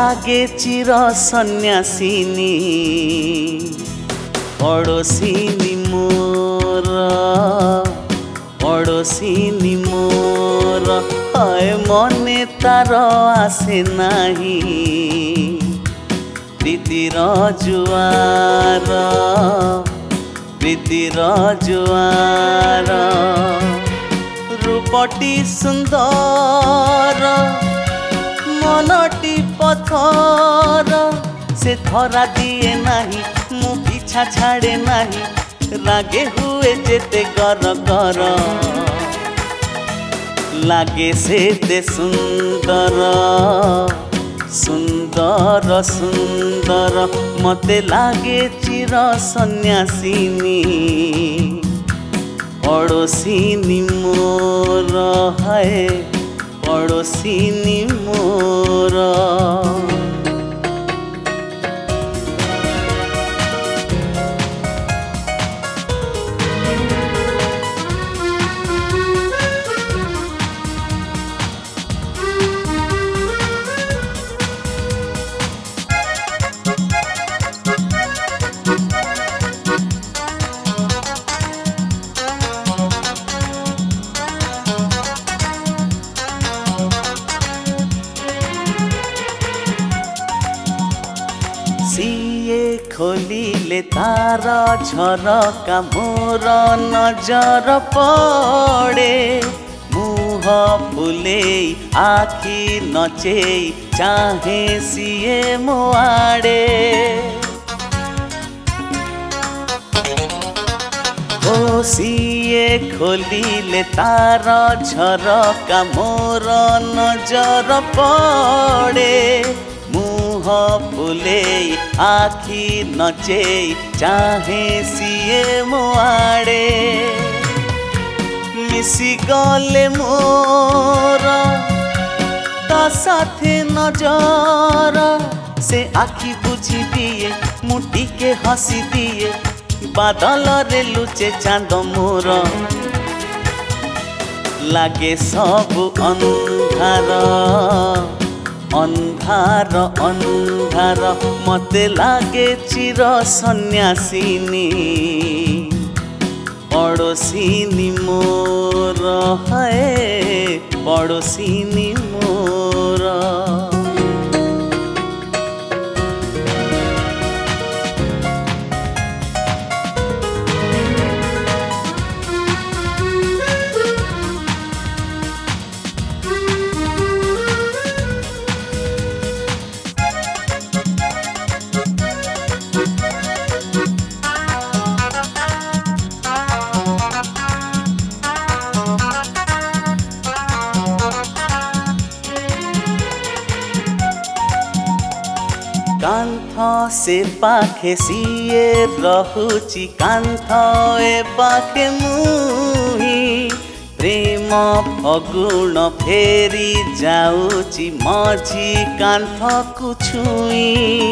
लागे चिर सन्यासिनी पड़ोसिनी मोर पड़ोसिनी मोर हाय मने तार आसे नाही प्रीतिर जुआर प्रीतिर जुआर रूपटी सुंदर मनटी पथर से धरा दिए नाही मु पीछा छाड़े नाही रागे हुए जेते कर कर लागे से ते सुंदर सुंदर सुंदर मते लागे चिर सन्यासिनी पड़ोसिनी मोर है पड़ोसिनी मोर। सीए खोलिले तार झरका मोर नजर पड़े मुह फुले आखि नचे चाहे सीए मो आड़े ओ सीए खोलिले तार झरका मोर नजर पड़े मुह फुले आखि नचे चाहे सीए मो आड़े मिसी गले मोर ता साथे नजर से आखि बुझी दिए मुटी के हसी दिए बादल रे लुचे चांद मोर लागे सब अंधार अंधार अंधार मते लागे चिर सन्यासिनी पड़ोसिनी मोर है पड़ोसिनी मोर। कांथ से पाखे सीए रहुची कांथ ए पाखे मुही प्रेम फगुण फेरी जाऊची मझी कांथ को छुई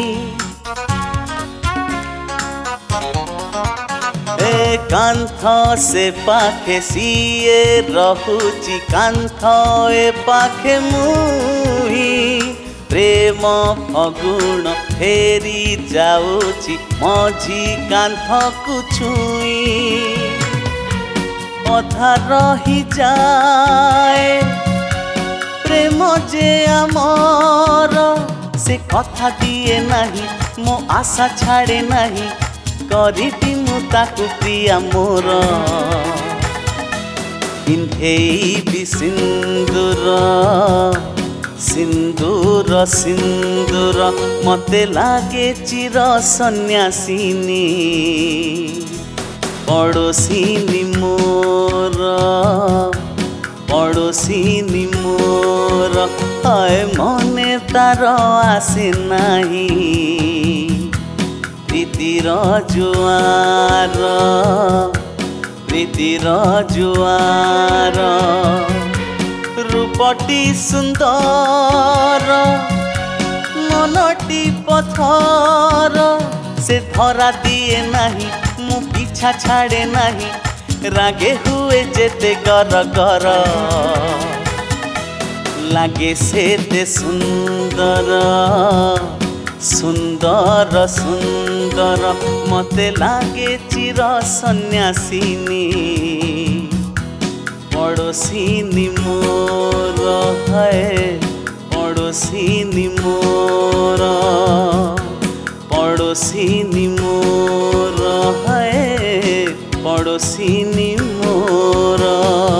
ए कांथ से पाखे सीए रहुची कांथ ए पाखे मुही प्रेम फगुण फेरी जाऊची मझी कांथ को छुई अधा रही जाए प्रेम जे आमर से कथा दिए नहीं मो आशा छाड़े नहीं करिबी मु ताकू प्रिया मोर पिंधेबी सिंदूर सिंदूर सिंदूर मते लागे चिर सन्यासिनी पड़ोसिनी मोर पड़ोसिनी मोर हाय मने तार आसे नाही प्रीतिर जुआर प्रीतिर जुआर रूपटी सुंदर मनटी पथर से धरा दिए नहीं मु पीछा छाड़े नहीं रागे हुए जेते गर गर लागे सेते सुंदर सुंदर सुंदर मते लागे चिर सन्यासिनी पड़ोसिनी मोर है पड़ोसिनी मोर पड़ोसिनी मोर है पड़ोसिनी मोर।